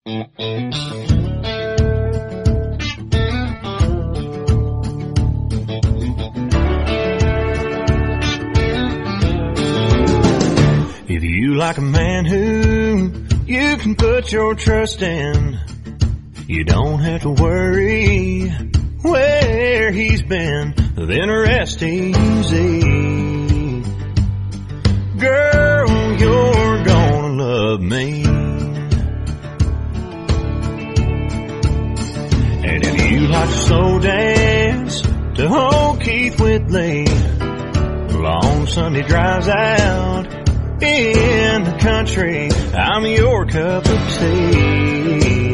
If you like a man who you can put your trust in, you don't have to worry where he's been, then rest easy. Girl, you're gonna love me. And if you like to slow dance to old Keith Whitley, long Sunday drives out in the country, I'm your cup of tea.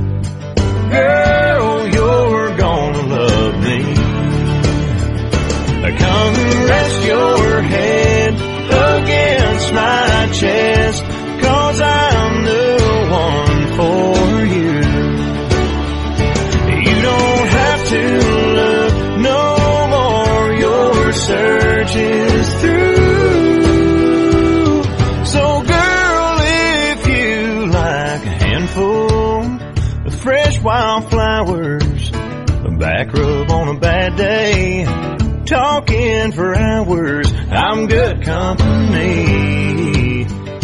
Girl, you're gonna love me. Come and rest your head against my chest, 'cause I'm the one for you. You don't have to look no more, your search is through. So girl, if you like a handful of fresh wildflowers, a back rub on a bad day, talking for hours, I'm good company.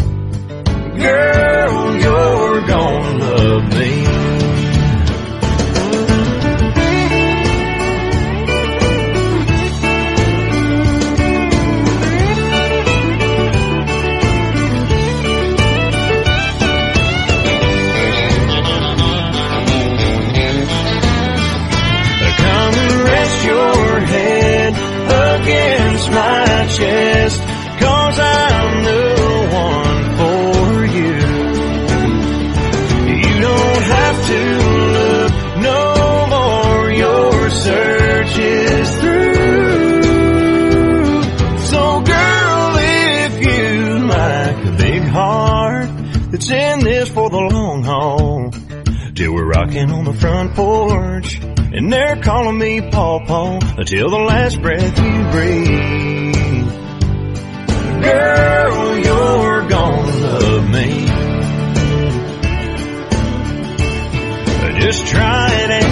Girl, you're gonna love me. Come and rest your head against my chest, 'cause I'm the one for you. You don't have to look no more, your search is through. So girl, if you like a big heart that's in this for the long haul, till we're rocking on the front porch and they're calling me Paw-Paw until the last breath you breathe. Girl, you're gonna love me. Just try it